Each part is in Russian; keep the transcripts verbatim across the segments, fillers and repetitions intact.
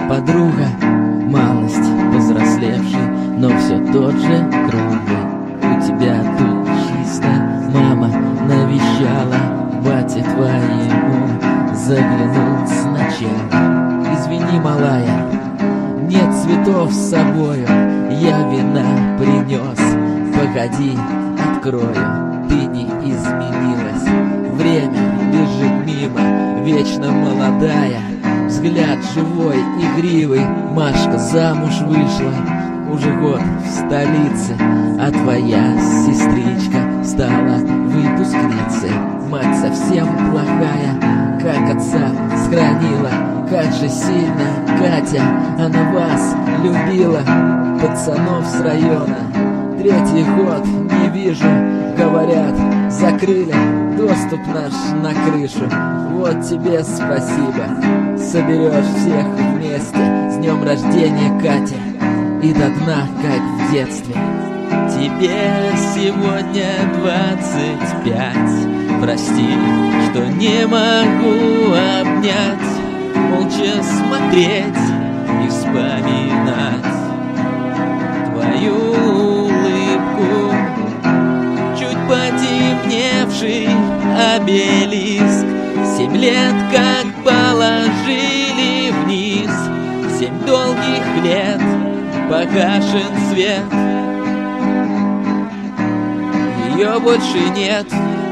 подруга, малость повзрослевший, но все тот же круглый. У тебя тут чисто, мама навещала, бате твоему заглянул сначала. Извини, малая, нет цветов с собою, я вина принес. Погоди, открою, ты не изменилась. Время бежит мимо, вечно молодая, взгляд живой, игривый. Машка замуж вышла, уже год в столице, а твоя сестричка стала выпускницей. Мать совсем плохая, как отца схоронила. Как же сильно, Катя, она вас любила. Пацанов с района третий год не вижу, говорят, закрыли доступ наш на крышу. Вот тебе спасибо, соберешь всех вместе. С днем рождения, Катя, и до дна, как в детстве. Тебе сегодня двадцать пять. Прости, что не могу обнять, молча смотреть и вспоминать твою улыбку. Чуть потемневший обелиск, семь лет как положили вниз. Семь долгих лет погашен свет, ее больше нет.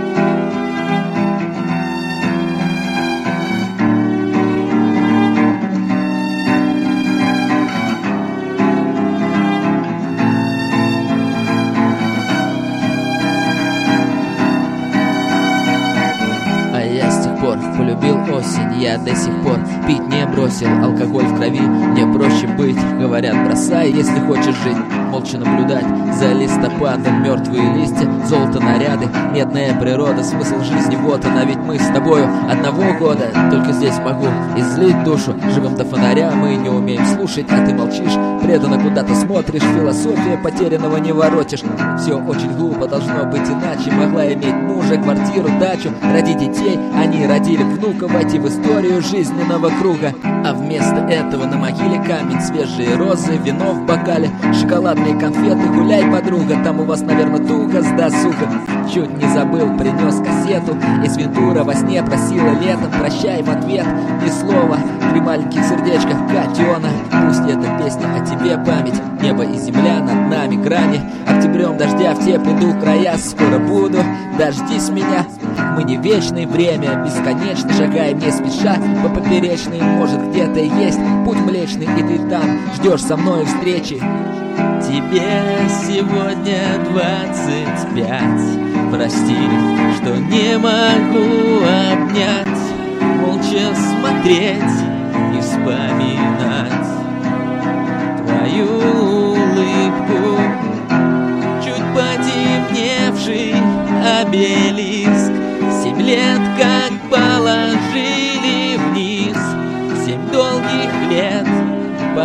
Полюбил осень, я до сих пор пить не бросил. Алкоголь в крови, мне проще быть. Говорят, бросай, если хочешь жить. Молча наблюдать за листопадом, мертвые листья, золото наряды, медная природа, смысл жизни вот она. Ведь мы с тобою одного года, только здесь могу излить душу. Живем до фонаря, мы не умеем слушать, а ты молчишь, преданно куда-то смотришь. Философия потерянного не воротишь. Все очень глупо, должно быть иначе. Могла иметь мужа, квартиру, дачу, родить детей. Они родили внука, войти в историю жизненного круга. А вместо этого на могиле камень, свежие розы, вино в бокале, шоколадные конфеты. Гуляй, подруга, там у вас, наверное, туго с досугом. Чуть не забыл, принес кассету из Вентура, во сне просила летом. Прощай в ответ, ни слова, три маленьких сердечка, Катёна. Пусть эта песня о тебе память, небо и земля над нами грани. Октябрем дождя в те приду края, скоро буду, дождись меня. Мы не вечное время, бесконечно шагаем не спеша по поперечной. Может, где-то есть путь млечный, и ты там ждешь со мной встречи. Тебе сегодня двадцать пять. Прости, что не могу обнять, молча смотреть и вспоминать твою улыбку. Чуть потемневший обелиск, семь лет как положили вниз. Семь долгих лет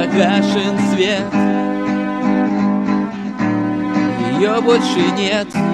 погашен свет, ее больше нет.